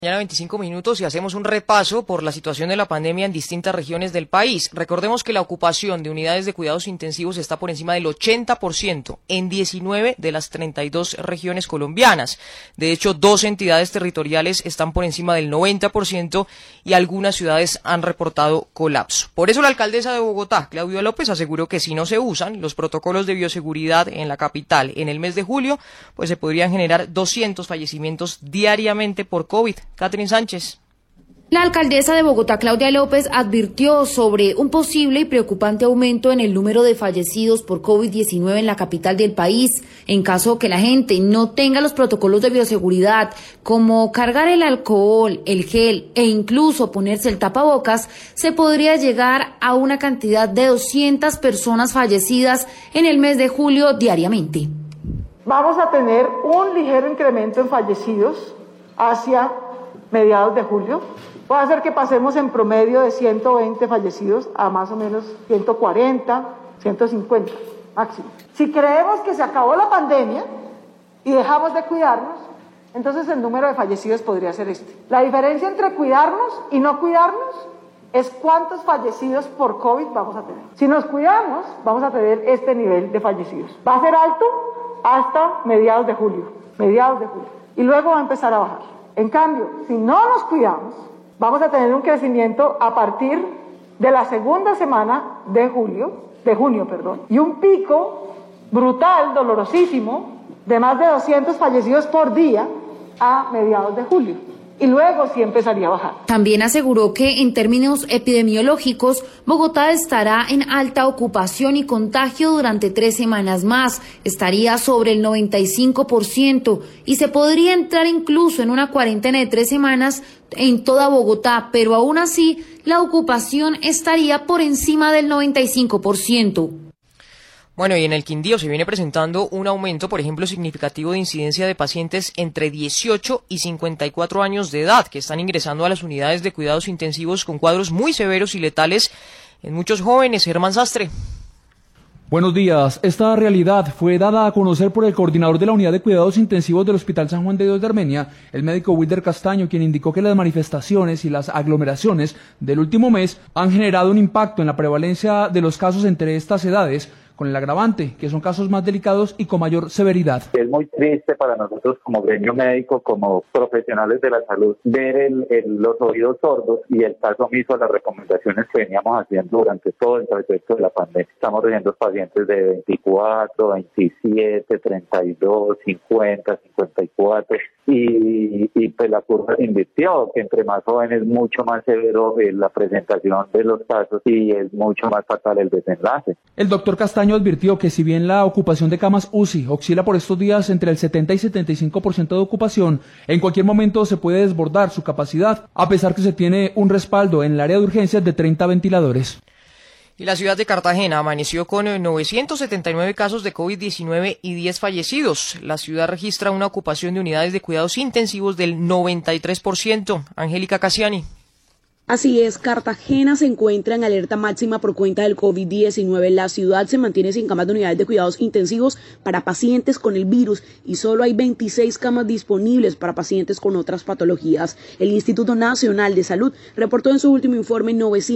Mañana 25 minutos y hacemos un repaso por la situación de la pandemia en distintas regiones del país. Recordemos que la ocupación de unidades de cuidados intensivos está por encima del 80% en 19 de las 32 regiones colombianas. De hecho, 2 entidades territoriales están por encima del 90% y algunas ciudades han reportado colapso. Por eso la alcaldesa de Bogotá, Claudia López, aseguró que si no se usan los protocolos de bioseguridad en la capital en el mes de julio, pues se podrían generar 200 fallecimientos diariamente por COVID. Catherine Sánchez. La alcaldesa de Bogotá, Claudia López, advirtió sobre un posible y preocupante aumento en el número de fallecidos por COVID-19 en la capital del país, en caso que la gente no tenga los protocolos de bioseguridad, como cargar el alcohol, el gel e incluso ponerse el tapabocas, se podría llegar a una cantidad de 200 personas fallecidas en el mes de julio diariamente. Vamos a tener un ligero incremento en fallecidos hacia mediados de julio. Puede ser que pasemos en promedio de 120 fallecidos a más o menos 140, 150 máximo. Si creemos que se acabó la pandemia y dejamos de cuidarnos, entonces el número de fallecidos podría ser este. La diferencia entre cuidarnos y no cuidarnos es cuántos fallecidos por COVID vamos a tener. Si nos cuidamos, vamos a tener este nivel de fallecidos. Va a ser alto hasta mediados de julio. Y luego va a empezar a bajar. En cambio, si no nos cuidamos, vamos a tener un crecimiento a partir de la segunda semana de junio, y un pico brutal, dolorosísimo, de más de 200 fallecidos por día a mediados de julio. Y luego sí empezaría a bajar. También aseguró que en términos epidemiológicos, Bogotá estará en alta ocupación y contagio durante 3 semanas más. Estaría sobre el 95% y se podría entrar incluso en una cuarentena de 3 semanas en toda Bogotá, pero aún así la ocupación estaría por encima del 95%. Bueno, y en el Quindío se viene presentando un aumento, por ejemplo, significativo de incidencia de pacientes entre 18 y 54 años de edad que están ingresando a las unidades de cuidados intensivos con cuadros muy severos y letales en muchos jóvenes. Germán Sastre. Buenos días. Esta realidad fue dada a conocer por el coordinador de la unidad de cuidados intensivos del Hospital San Juan de Dios de Armenia, el médico Wilder Castaño, quien indicó que las manifestaciones y las aglomeraciones del último mes han generado un impacto en la prevalencia de los casos entre estas edades, con el agravante, que son casos más delicados y con mayor severidad. Es muy triste para nosotros como gremio médico, como profesionales de la salud, ver los oídos sordos y el caso omiso a las recomendaciones que veníamos haciendo durante todo el trayecto de la pandemia. Estamos recibiendo pacientes de 24, 27, 32, 50, 54 y pues la curva se invirtió, que entre más jóvenes mucho más severo la presentación de los casos y es mucho más fatal el desenlace. El doctor Castaño advirtió que si bien la ocupación de camas UCI oscila por estos días entre el 70 y 75% de ocupación, en cualquier momento se puede desbordar su capacidad, a pesar que se tiene un respaldo en el área de urgencias de 30 ventiladores. Y la ciudad de Cartagena amaneció con 979 casos de COVID-19 y 10 fallecidos. La ciudad registra una ocupación de unidades de cuidados intensivos del 93%. Angélica Casiani. Así es, Cartagena se encuentra en alerta máxima por cuenta del COVID-19. La ciudad se mantiene sin camas de unidades de cuidados intensivos para pacientes con el virus y solo hay 26 camas disponibles para pacientes con otras patologías. El Instituto Nacional de Salud reportó en su último informe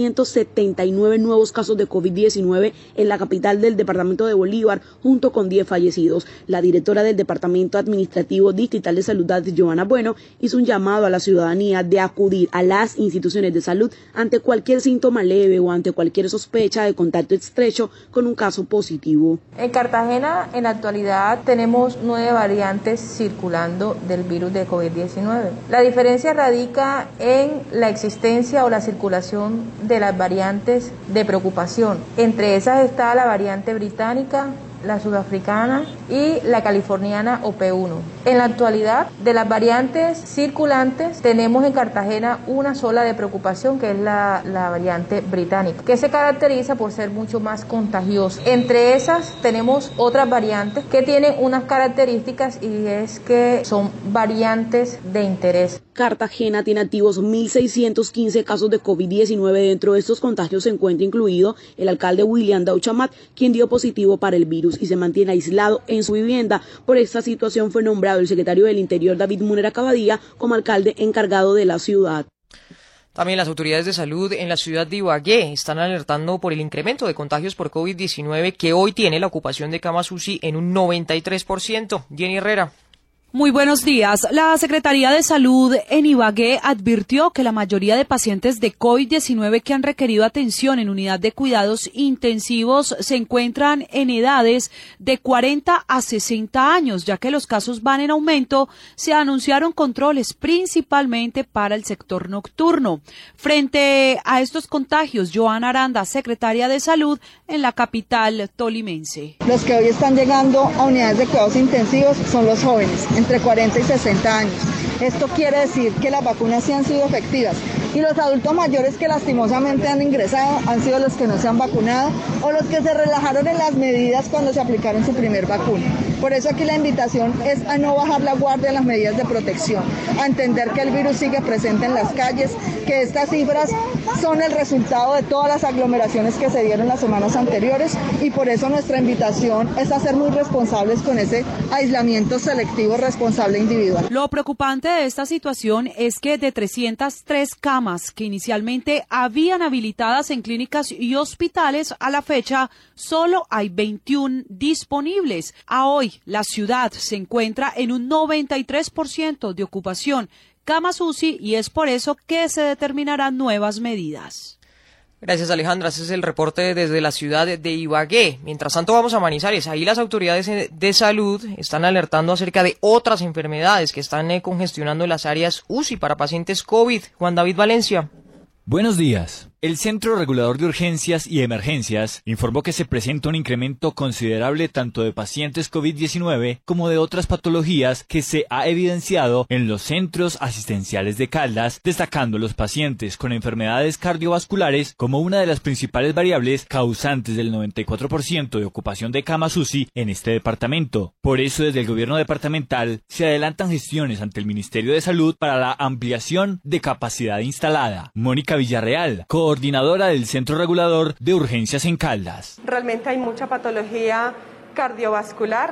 979 nuevos casos de COVID-19 en la capital del departamento de Bolívar, junto con 10 fallecidos. La directora del Departamento Administrativo Distrital de Salud, Joana Bueno, hizo un llamado a la ciudadanía de acudir a las instituciones de salud ante cualquier síntoma leve o ante cualquier sospecha de contacto estrecho con un caso positivo. En Cartagena, en la actualidad, tenemos 9 variantes circulando del virus de COVID-19. La diferencia radica en la existencia o la circulación de las variantes de preocupación. Entre esas está la variante británica, la sudafricana y la californiana o P1. En la actualidad, de las variantes circulantes, tenemos en Cartagena una sola de preocupación, que es la variante británica, que se caracteriza por ser mucho más contagiosa. Entre esas tenemos otras variantes que tienen unas características y es que son variantes de interés. Cartagena tiene activos 1.615 casos de COVID-19. Dentro de estos contagios se encuentra incluido el alcalde William Dauchamat, quien dio positivo para el virus y se mantiene aislado en su vivienda. Por esta situación fue nombrado el secretario del Interior, David Munera Cavadía, como alcalde encargado de la ciudad. También las autoridades de salud en la ciudad de Ibagué están alertando por el incremento de contagios por COVID-19 que hoy tiene la ocupación de camas UCI en un 93%. Jenny Herrera. Muy buenos días. La Secretaría de Salud en Ibagué advirtió que la mayoría de pacientes de COVID-19 que han requerido atención en unidad de cuidados intensivos se encuentran en edades de 40 a 60 años, ya que los casos van en aumento. Se anunciaron controles principalmente para el sector nocturno. Frente a estos contagios, Joana Aranda, secretaria de Salud en la capital tolimense. Los que hoy están llegando a unidades de cuidados intensivos son los jóvenes, entre 40 y 60 años. Esto quiere decir que las vacunas sí han sido efectivas y los adultos mayores que lastimosamente han ingresado han sido los que no se han vacunado o los que se relajaron en las medidas cuando se aplicaron su primer vacuna. Por eso aquí la invitación es a no bajar la guardia en las medidas de protección, a entender que el virus sigue presente en las calles, que estas cifras son el resultado de todas las aglomeraciones que se dieron las semanas anteriores y por eso nuestra invitación es a ser muy responsables con ese aislamiento selectivo responsable individual. Lo preocupante de esta situación es que de 303 camas que inicialmente habían habilitadas en clínicas y hospitales, a la fecha solo hay 21 disponibles. A hoy la ciudad se encuentra en un 93% de ocupación camas UCI y es por eso que se determinarán nuevas medidas. Gracias, Alejandra. Ese es el reporte desde la ciudad de Ibagué. Mientras tanto, vamos a Manizales. Ahí las autoridades de salud están alertando acerca de otras enfermedades que están congestionando las áreas UCI para pacientes COVID. Juan David Valencia. Buenos días. El Centro Regulador de Urgencias y Emergencias informó que se presenta un incremento considerable tanto de pacientes COVID-19 como de otras patologías que se ha evidenciado en los centros asistenciales de Caldas, destacando los pacientes con enfermedades cardiovasculares como una de las principales variables causantes del 94% de ocupación de camas UCI en este departamento. Por eso, desde el gobierno departamental se adelantan gestiones ante el Ministerio de Salud para la ampliación de capacidad instalada. Mónica Villarreal, coordinadora del Centro Regulador de Urgencias en Caldas. Realmente hay mucha patología cardiovascular,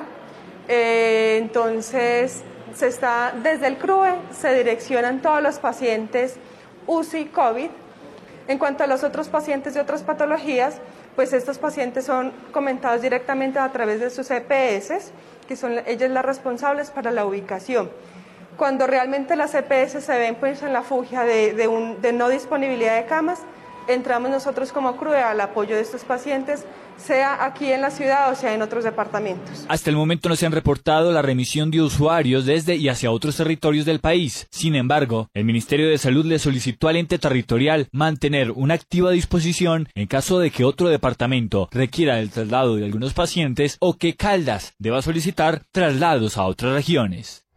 entonces desde el CRUE se direccionan todos los pacientes UCI COVID. En cuanto a los otros pacientes de otras patologías, pues estos pacientes son comentados directamente a través de sus EPS, que son ellas las responsables para la ubicación. Cuando realmente las EPS se ven pues en la fugia de no disponibilidad de camas, entramos nosotros como CRUE al apoyo de estos pacientes, sea aquí en la ciudad o sea en otros departamentos. Hasta el momento no se han reportado la remisión de usuarios desde y hacia otros territorios del país. Sin embargo, el Ministerio de Salud le solicitó al ente territorial mantener una activa disposición en caso de que otro departamento requiera el traslado de algunos pacientes o que Caldas deba solicitar traslados a otras regiones.